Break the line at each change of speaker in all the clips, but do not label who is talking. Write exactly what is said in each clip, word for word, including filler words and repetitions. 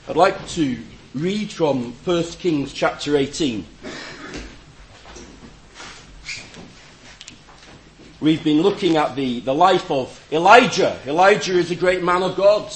I'd like to read from First Kings chapter eighteen. We've been looking at the, the life of Elijah. Elijah is a great man of God.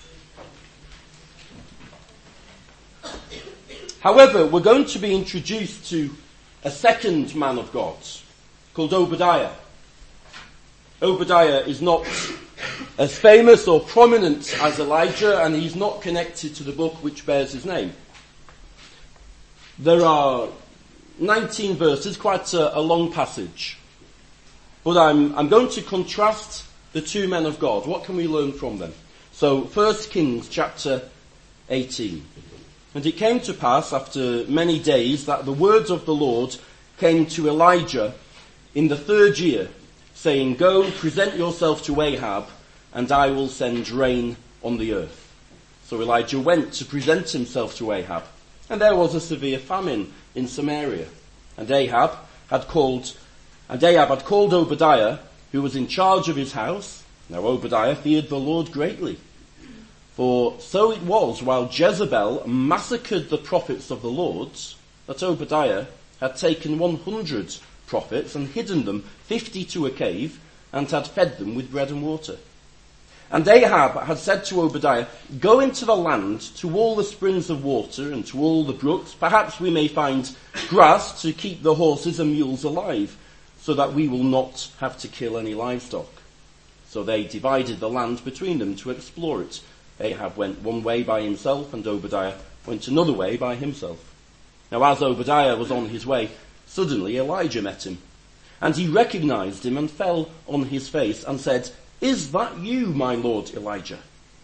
However, we're going to be introduced to a second man of God called Obadiah. Obadiah is not as famous or prominent as Elijah, and he's not connected to the book which bears his name. There are nineteen verses, quite a, a long passage. But I'm, I'm going to contrast the two men of God. What can we learn from them? So, First Kings chapter eighteen. And it came to pass after many days that the words of the Lord came to Elijah in the third year, saying, Go, present yourself to Ahab, and I will send rain on the earth. So Elijah went to present himself to Ahab, and there was a severe famine in Samaria. And Ahab had called, and Ahab had called Obadiah, who was in charge of his house. Now Obadiah feared the Lord greatly. For so it was, while Jezebel massacred the prophets of the Lord, that Obadiah had taken one hundred prophets and hidden them fifty to a cave, and had fed them with bread and water. And Ahab had said to Obadiah, Go into the land to all the springs of water and to all the brooks. Perhaps we may find grass to keep the horses and mules alive, so that we will not have to kill any livestock. So they divided the land between them to explore it. Ahab went one way by himself, and Obadiah went another way by himself. Now as Obadiah was on his way, suddenly Elijah met him. And he recognized him and fell on his face and said, Is that you, my lord Elijah?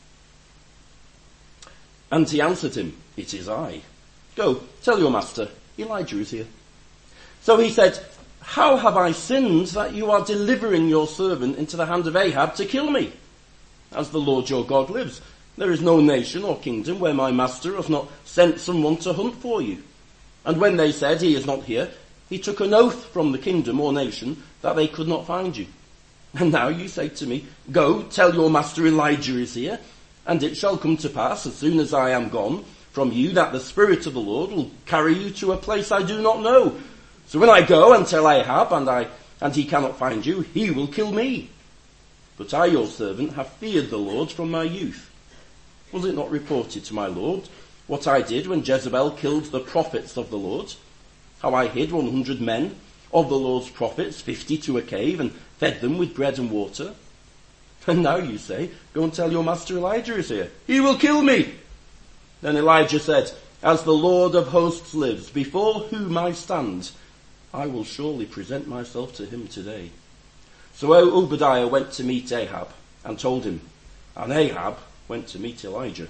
And he answered him, It is I. Go, tell your master, Elijah is here. So he said, How have I sinned that you are delivering your servant into the hand of Ahab to kill me? As the Lord your God lives, there is no nation or kingdom where my master has not sent someone to hunt for you. And when they said, He is not here, he took an oath from the kingdom or nation that they could not find you. And now you say to me, Go, tell your master Elijah is here, and it shall come to pass, as soon as I am gone from you, that the Spirit of the Lord will carry you to a place I do not know. So when I go and tell Ahab, and I and he cannot find you, he will kill me. But I, your servant, have feared the Lord from my youth. Was it not reported to my Lord what I did when Jezebel killed the prophets of the Lord? How I hid one hundred men of the Lord's prophets, fifty to a cave, and fed them with bread and water? And now you say, Go and tell your master Elijah is here. He will kill me. Then Elijah said, As the Lord of hosts lives, before whom I stand, I will surely present myself to him today. So Obadiah went to meet Ahab and told him, and Ahab went to meet Elijah.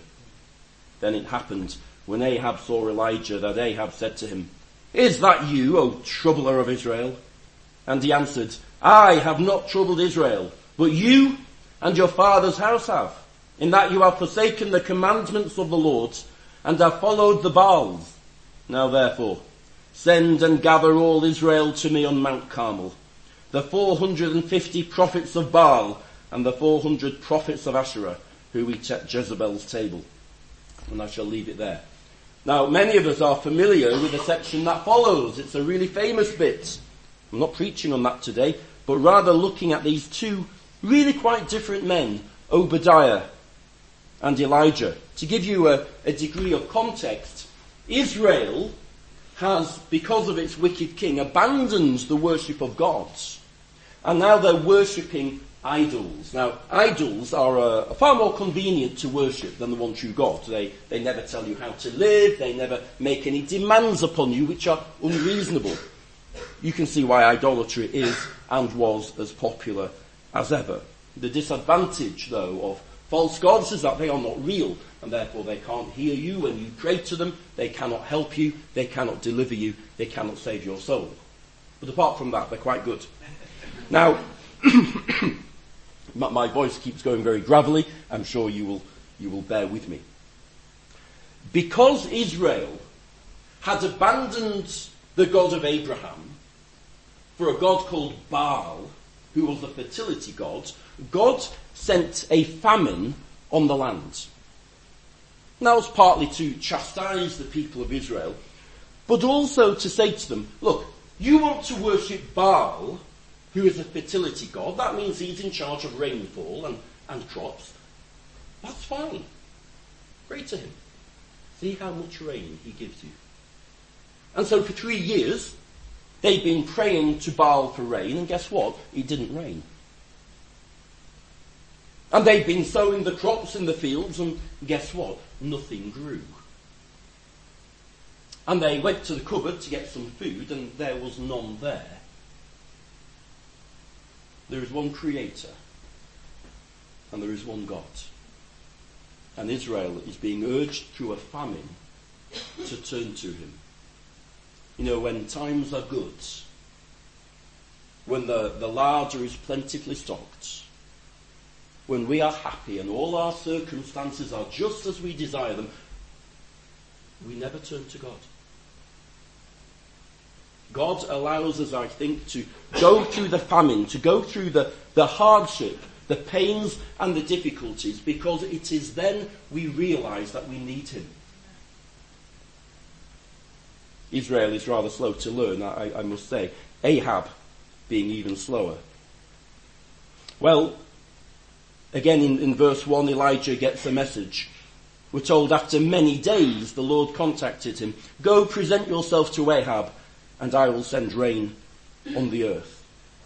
Then it happened, when Ahab saw Elijah, that Ahab said to him, Is that you, O troubler of Israel? And he answered, I have not troubled Israel, but you and your father's house have, in that you have forsaken the commandments of the Lord, and have followed the Baals. Now therefore, send and gather all Israel to me on Mount Carmel, the four hundred and fifty prophets of Baal, and the four hundred prophets of Asherah, who eat at Jezebel's table. And I shall leave it there. Now, many of us are familiar with the section that follows. It's a really famous bit. I'm not preaching on that today, but rather looking at these two really quite different men, Obadiah and Elijah. To give you a, a degree of context, Israel has, because of its wicked king, abandoned the worship of gods. And now they're worshipping idols. Now, idols are uh, far more convenient to worship than the one true God. They, they never tell you how to live. They never make any demands upon you which are unreasonable. You can see why idolatry is and was as popular as ever. The disadvantage, though, of false gods is that they are not real, and therefore they can't hear you when you pray to them. They cannot help you. They cannot deliver you. They cannot save your soul. But apart from that, they're quite good. Now, my voice keeps going very gravelly. I'm sure you will, you will bear with me. Because Israel had abandoned the God of Abraham for a god called Baal, who was the fertility god, God sent a famine on the land. And that was partly to chastise the people of Israel, but also to say to them, look, you want to worship Baal, who is a fertility god. That means he's in charge of rainfall and, and crops. That's fine. Pray to him. See how much rain he gives you. And so for three years, they'd been praying to Baal for rain, and guess what? It didn't rain. And they'd been sowing the crops in the fields, and guess what? Nothing grew. And they went to the cupboard to get some food, and there was none there. There is one Creator, and there is one God. And Israel is being urged through a famine to turn to him. You know, when times are good, when the, the larder is plentifully stocked, when we are happy and all our circumstances are just as we desire them, we never turn to God. God allows us, I think, to go through the famine, to go through the, the hardship, the pains and the difficulties, because it is then we realise that we need him. Israel is rather slow to learn, I, I must say. Ahab being even slower. Well, again in, in verse one, Elijah gets a message. We're told after many days the Lord contacted him. Go present yourself to Ahab, and I will send rain on the earth.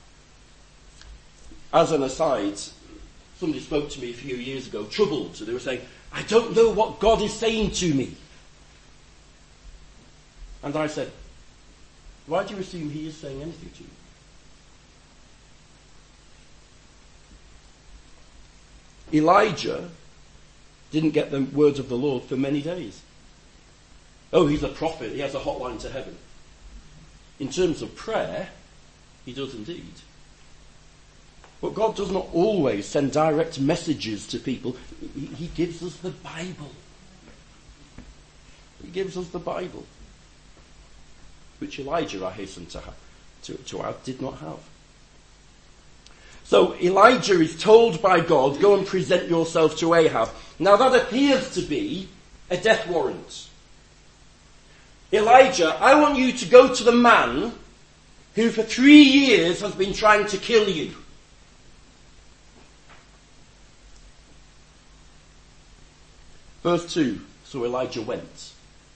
As an aside, somebody spoke to me a few years ago, troubled. So they were saying, I don't know what God is saying to me. And I said, why do you assume he is saying anything to you? Elijah didn't get the words of the Lord for many days. Oh, he's a prophet. He has a hotline to heaven. In terms of prayer, he does indeed. But God does not always send direct messages to people. He, he gives us the Bible. He gives us the Bible. Which Elijah, I hasten to, have, to, to add, did not have. So Elijah is told by God, go and present yourself to Ahab. Now that appears to be a death warrant. Elijah, I want you to go to the man who for three years has been trying to kill you. Verse two, so Elijah went.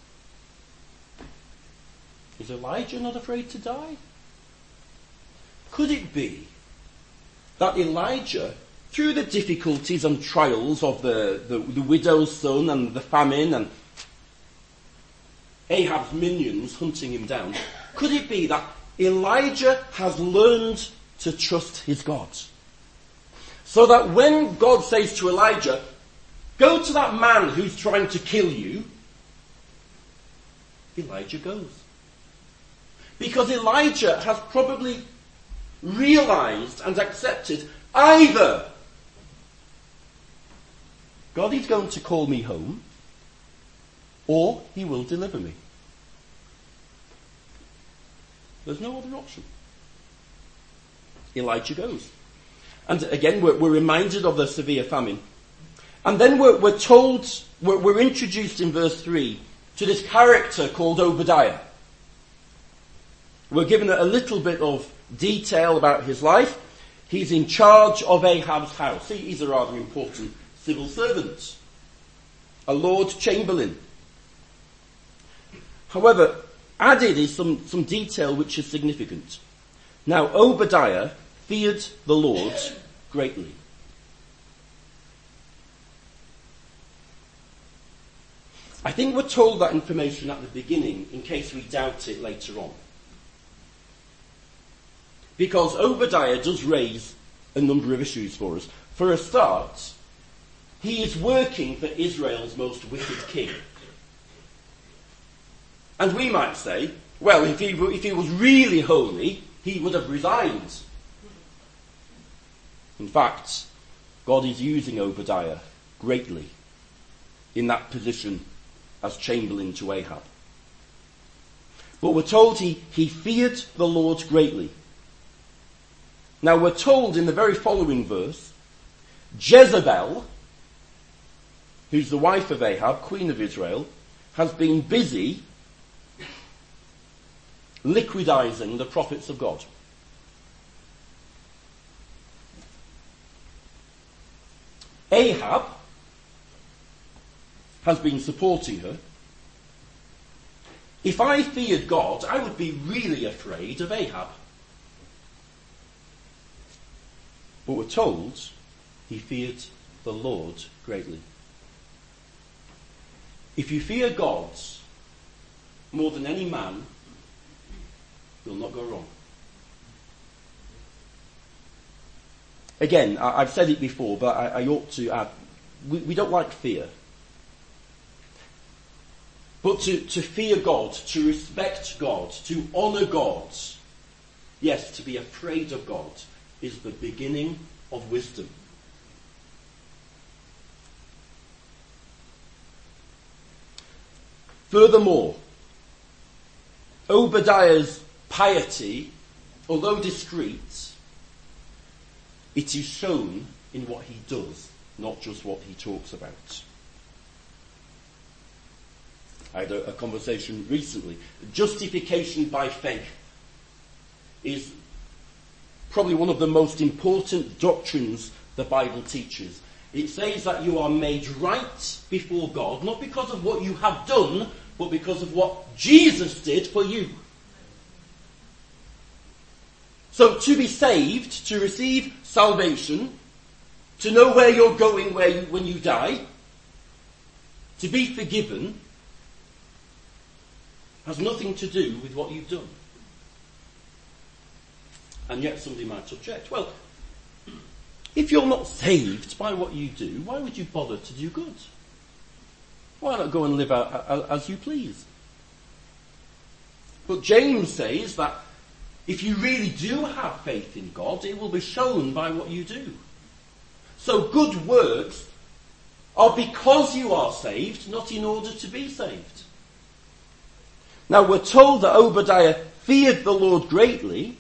Is Elijah not afraid to die? Could it be that Elijah, through the difficulties and trials of the, the, the widow's son and the famine and Ahab's minions hunting him down, could it be that Elijah has learned to trust his God? So that when God says to Elijah, go to that man who's trying to kill you, Elijah goes. Because Elijah has probably realized and accepted either God is going to call me home, or he will deliver me. There's no other option. Elijah goes. And again, we're, we're reminded of the severe famine. And then we're, we're told, we're, we're introduced in verse three to this character called Obadiah. We're given a little bit of detail about his life. He's in charge of Ahab's house. He's a rather important civil servant. A Lord Chamberlain. However, added is some, some detail which is significant. Now, Obadiah feared the Lord greatly. I think we're told that information at the beginning in case we doubt it later on. Because Obadiah does raise a number of issues for us. For a start, he is working for Israel's most wicked king. And we might say, well, if he, if he was really holy, he would have resigned. In fact, God is using Obadiah greatly in that position as chamberlain to Ahab. But we're told he, he feared the Lord greatly. Now we're told in the very following verse, Jezebel who's the wife of Ahab, queen of Israel, has been busy liquidizing the prophets of God. Ahab has been supporting her. If I feared God, I would be really afraid of Ahab. But we're told he feared the Lord greatly. If you fear God more than any man, you'll not go wrong. Again, I, I've said it before, but I, I ought to add, we, we don't like fear. But to, to fear God, to respect God, to honour God, yes, to be afraid of God, is the beginning of wisdom. Furthermore, Obadiah's piety, although discreet, it is shown in what he does, not just what he talks about. I had a, a conversation recently. Justification by faith is probably one of the most important doctrines the Bible teaches. It says that you are made right before God, not because of what you have done, but because of what Jesus did for you. So to be saved, to receive salvation, to know where you're going where you, when you die, to be forgiven, has nothing to do with what you've done. And yet somebody might object. Well, if you're not saved by what you do, why would you bother to do good? Why not go and live out as you please? But James says that if you really do have faith in God, it will be shown by what you do. So good works are because you are saved, not in order to be saved. Now we're told that Obadiah feared the Lord greatly,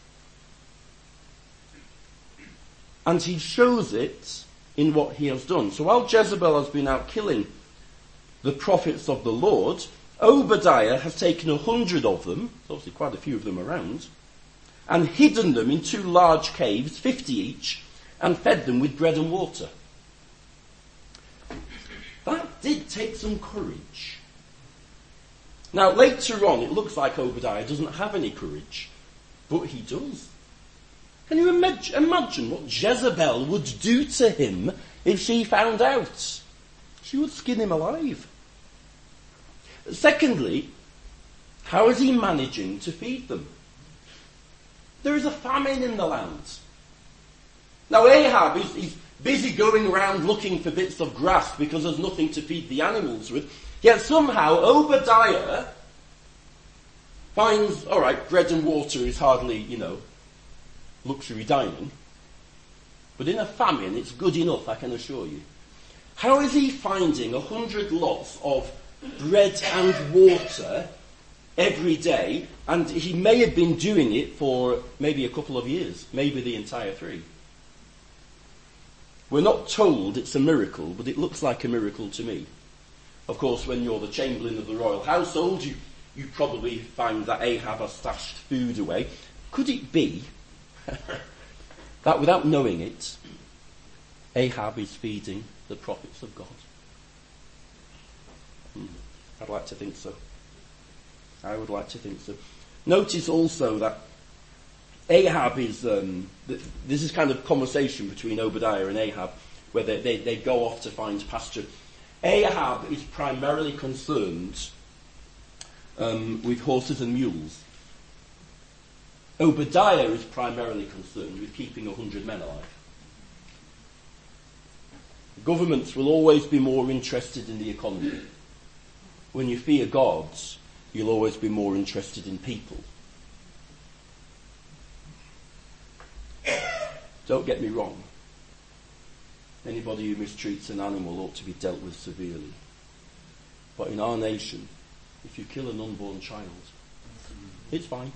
and he shows it in what he has done. So while Jezebel has been out killing the prophets of the Lord, Obadiah has taken a hundred of them, there's obviously quite a few of them around, and hidden them in two large caves, fifty each, and fed them with bread and water. That did take some courage. Now later on it looks like Obadiah doesn't have any courage, but he does. Can you imag- imagine what Jezebel would do to him if she found out? She would skin him alive. Secondly, how is he managing to feed them? There is a famine in the land. Now Ahab is he's busy going around looking for bits of grass because there's nothing to feed the animals with. Yet somehow Obadiah finds, alright, bread and water is hardly, you know, luxury dining. But in a famine, it's good enough, I can assure you. How is he finding a hundred lots of bread and water every day? And he may have been doing it for maybe a couple of years, maybe the entire three. We're not told it's a miracle, but it looks like a miracle to me. Of course, when you're the chamberlain of the royal household, you, you probably find that Ahab has stashed food away. Could it be that without knowing it, Ahab is feeding the prophets of God? Hmm. I'd like to think so. I would like to think so. Notice also that Ahab is, um, th- this is kind of conversation between Obadiah and Ahab, where they, they, they go off to find pasture. Ahab is primarily concerned um, with horses and mules. Obadiah is primarily concerned with keeping a hundred men alive. Governments will always be more interested in the economy. When you fear God, you'll always be more interested in people. Don't get me wrong. Anybody who mistreats an animal ought to be dealt with severely. But in our nation, if you kill an unborn child, it's fine.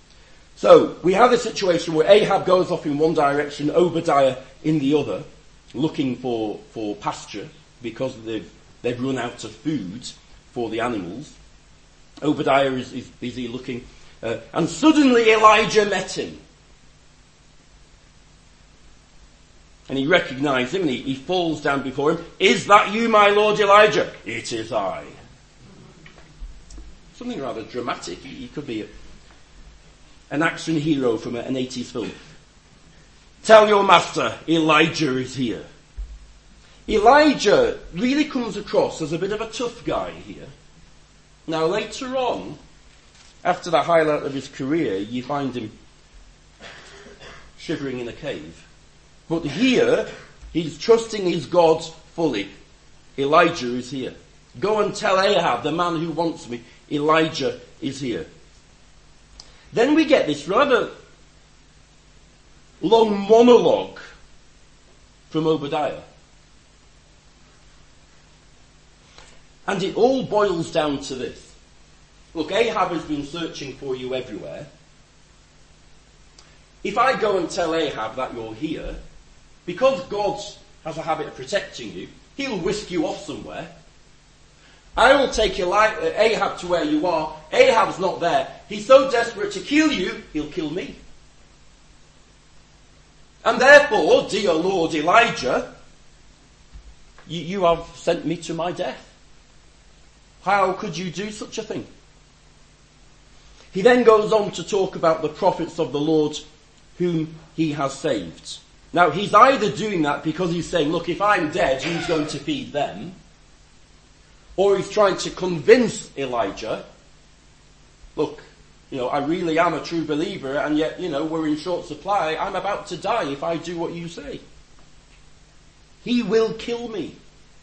So, we have a situation where Ahab goes off in one direction, Obadiah in the other. looking for, for pasture because they've, they've run out of food for the animals. Obadiah is, is busy looking, uh, and suddenly Elijah met him. And he recognized him and he, he falls down before him. Is that you, my Lord Elijah? It is I. Something rather dramatic. He, he could be a, an action hero from a, an eighties film. Tell your master, Elijah is here. Elijah really comes across as a bit of a tough guy here. Now later on, after the highlight of his career, you find him shivering in a cave. But here, he's trusting his God fully. Elijah is here. Go and tell Ahab, the man who wants me, Elijah is here. Then we get this rather long monologue from Obadiah. And it all boils down to this. Look, Ahab has been searching for you everywhere. If I go and tell Ahab that you're here, because God has a habit of protecting you, he'll whisk you off somewhere. I will take Ahab to where you are. Ahab's not there. He's so desperate to kill you, he'll kill me. And therefore, dear Lord Elijah, you, you have sent me to my death. How could you do such a thing? He then goes on to talk about the prophets of the Lord whom he has saved. Now, he's either doing that because he's saying, look, if I'm dead, who's going to feed them? Or he's trying to convince Elijah, look, you know, I really am a true believer, and yet, you know, we're in short supply. I'm about to die if I do what you say. He will kill me.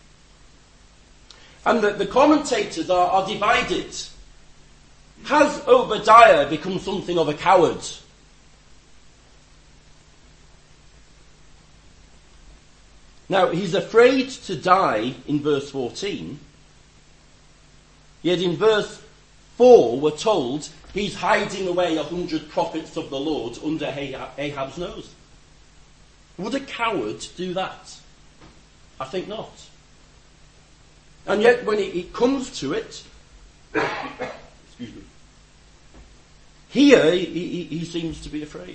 And the, the commentators are, are divided. Has Obadiah become something of a coward? Now, he's afraid to die in verse fourteen. Yet in verse four, we're told he's hiding away a hundred prophets of the Lord under Ahab's nose. Would a coward do that? I think not. And yet when it, it comes to it, excuse me, here he, he, he seems to be afraid.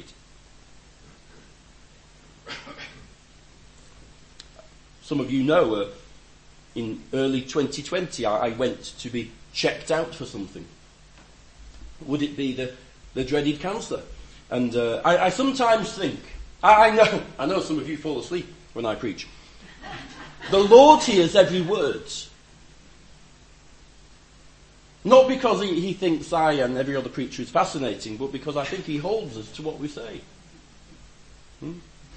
Some of you know, uh, in early twenty twenty, I, I went to be checked out for something. Would it be the, the dreaded cancer? And uh, I, I sometimes think, I, I know, I know some of you fall asleep when I preach. The Lord hears every word. Not because he, he thinks I and every other preacher is fascinating, but because I think he holds us to what we say. Hmm?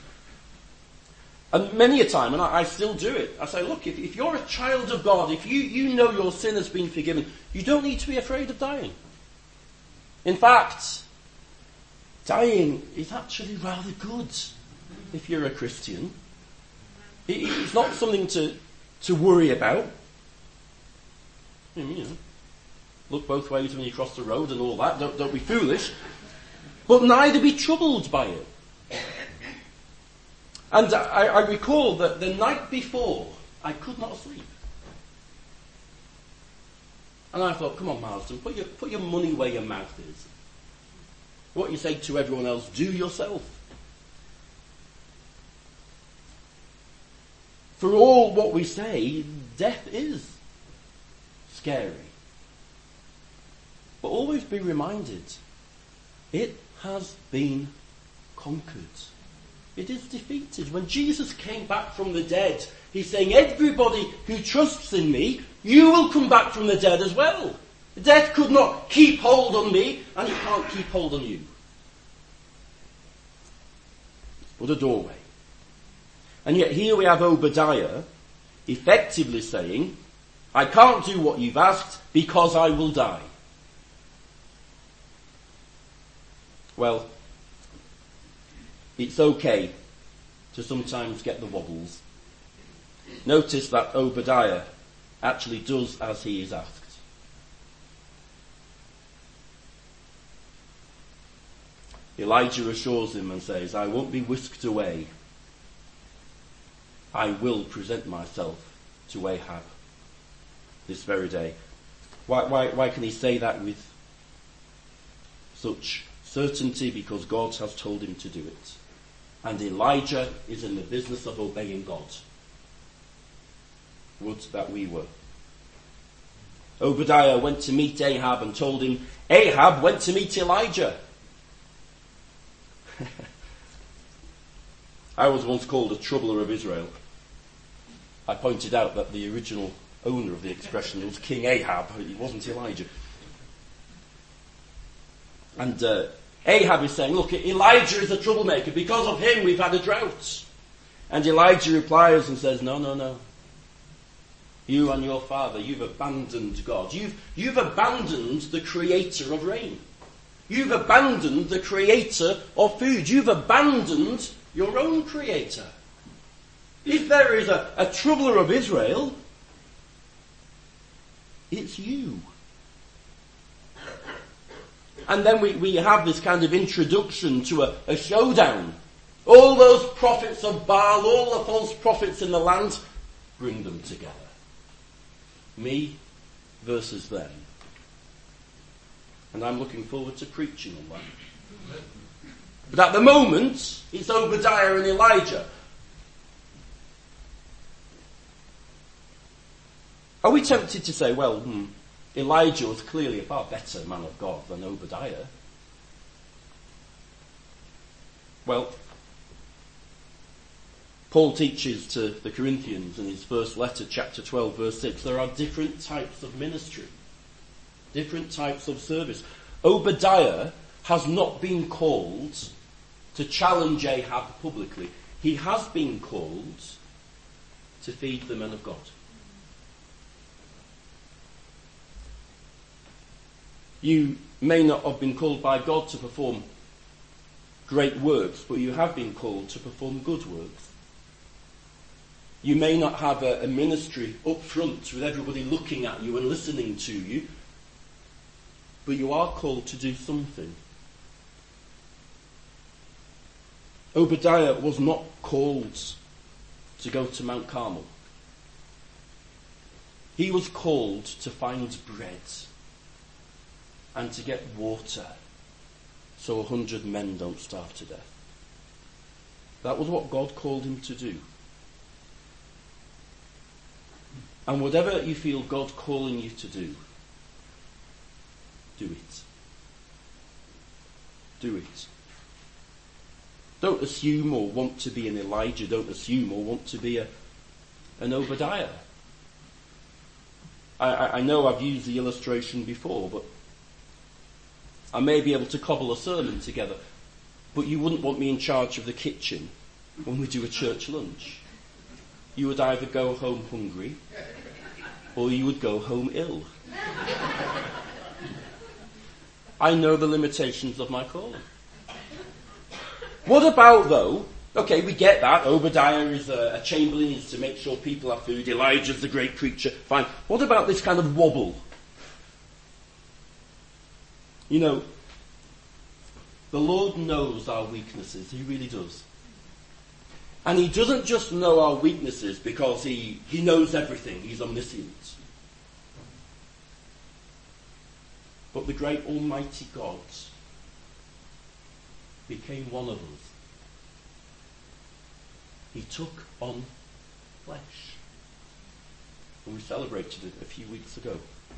And many a time, and I, I still do it, I say, look, if, if you're a child of God, if you, you know your sin has been forgiven, you don't need to be afraid of dying. In fact, dying is actually rather good if you're a Christian. It, it's not something to, to worry about. You know, look both ways when you cross the road and all that, don't, don't be foolish. But neither be troubled by it. And I, I recall that the night before, I could not sleep. And I thought, come on, Marsden, put your, put your money where your mouth is. What you say to everyone else, do yourself. For all what we say, death is scary. But always be reminded, it has been conquered. It is defeated. When Jesus came back from the dead, he's saying, everybody who trusts in me, you will come back from the dead as well. Death could not keep hold on me, and it can't keep hold on you. But a doorway. And yet here we have Obadiah effectively saying, I can't do what you've asked because I will die. Well, it's okay to sometimes get the wobbles. Notice that Obadiah actually does as he is asked. Elijah assures him and says, I won't be whisked away. I will present myself to Ahab this very day. Why, why, why can he say that with such certainty? Because God has told him to do it. And Elijah is in the business of obeying God. Would that we were. Obadiah went to meet Ahab and told him, Ahab went to meet Elijah. I was once called a troubler of Israel. I pointed out that the original owner of the expression was King Ahab. It wasn't Elijah. And uh, Ahab is saying, look, Elijah is a troublemaker. Because of him we've had a drought. And Elijah replies and says, no, no, no. You and your father, you've abandoned God. You've, you've abandoned the creator of rain. You've abandoned the creator of food. You've abandoned your own creator. If there is a, a troubler of Israel, it's you. And then we, we have this kind of introduction to a, a showdown. All those prophets of Baal, all the false prophets in the land, bring them together. Me versus them. And I'm looking forward to preaching on that. But at the moment, it's Obadiah and Elijah. Are we tempted to say, well, hmm, Elijah was clearly a far better man of God than Obadiah? Well, Paul teaches to the Corinthians in his first letter, chapter twelve, verse six, there are different types of ministry, different types of service. Obadiah has not been called to challenge Ahab publicly. He has been called to feed the men of God. You may not have been called by God to perform great works, but you have been called to perform good works. You may not have a, a ministry up front with everybody looking at you and listening to you, but you are called to do something. Obadiah was not called to go to Mount Carmel. He was called to find bread and to get water so a hundred men don't starve to death. That was what God called him to do. And whatever you feel God calling you to do, do it. Do it. Don't assume or want to be an Elijah. Don't assume or want to be a, an Obadiah. I, I, I know I've used the illustration before, but I may be able to cobble a sermon together, but you wouldn't want me in charge of the kitchen when we do a church lunch. You would either go home hungry or you would go home ill. I know the limitations of my calling. What about, though, okay, we get that. Obadiah is a, a chamberlain, is to make sure people have food. Elijah's the great preacher. Fine. What about this kind of wobble? You know, the Lord knows our weaknesses. He really does. And he doesn't just know our weaknesses because he, he knows everything. He's omniscient. But the great Almighty God became one of us. He took on flesh. And we celebrated it a few weeks ago.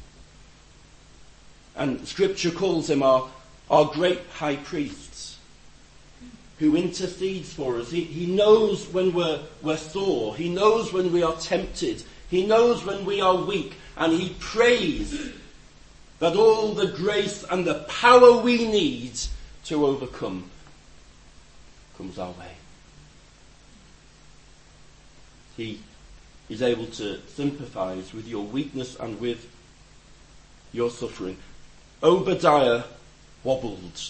And Scripture calls him our, our great high priest who intercedes for us. He, he knows when we're, we're sore. He knows when we are tempted. He knows when we are weak. And he prays that all the grace and the power we need to overcome comes our way. He is able to sympathize with your weakness and with your suffering. Obadiah wobbled.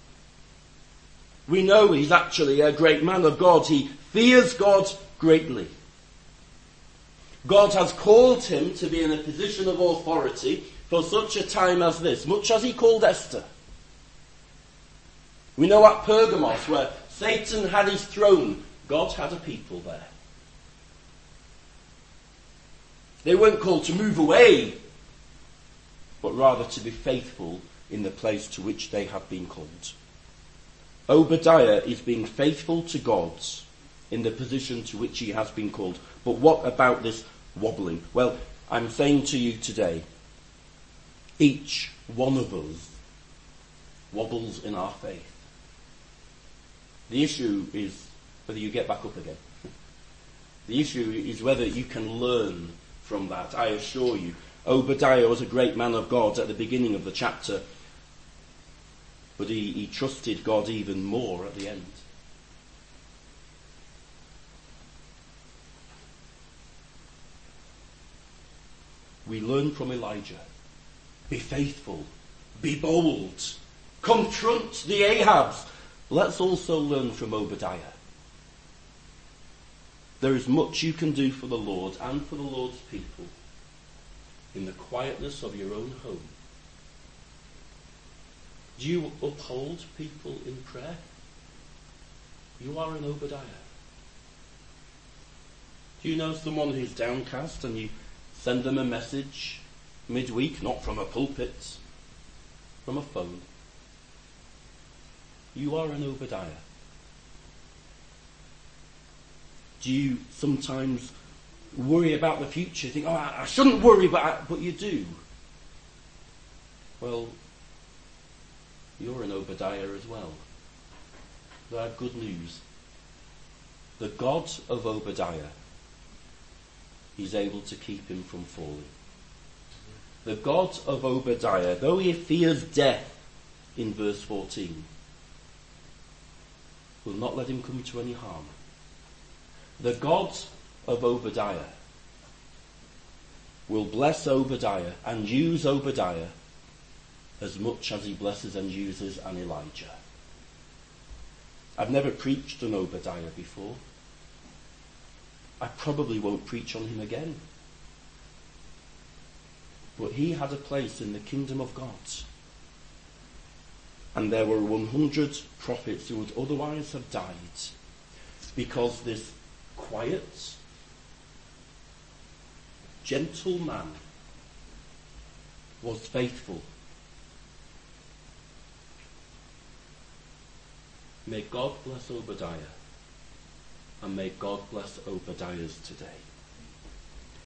We know he's actually a great man of God. He fears God greatly. God has called him to be in a position of authority for such a time as this, much as he called Esther. We know at Pergamos, where Satan had his throne, God had a people there. They weren't called to move away, but rather to be faithful in the place to which they have been called. Obadiah is being faithful to God in the position to which he has been called. But what about this wobbling? Well, I'm saying to you today, each one of us wobbles in our faith. The issue is whether you get back up again. The issue is whether you can learn from that. I assure you, Obadiah was a great man of God at the beginning of the chapter, but he, he trusted God even more at the end. We learn from Elijah. Be faithful. Be bold. Confront the Ahabs. Let's also learn from Obadiah. There is much you can do for the Lord and for the Lord's people in the quietness of your own home. Do you uphold people in prayer? You are an Obadiah. Do you know someone who's downcast and you send them a message midweek, not from a pulpit, from a phone? You are an Obadiah. Do you sometimes worry about the future? Think, oh, I, I shouldn't worry, but, I, but you do. Well, you're an Obadiah as well. But I have good news. The God of Obadiah is able to keep him from falling. The God of Obadiah, though he fears death in verse fourteen, will not let him come to any harm. The God of Obadiah will bless Obadiah and use Obadiah as much as he blesses and uses an Elijah. I've never preached on Obadiah before. I probably won't preach on him again. But he had a place in the kingdom of God. And there were one hundred prophets who would otherwise have died because this quiet, gentle man was faithful. May God bless Obadiah, and may God bless Obadiahs today.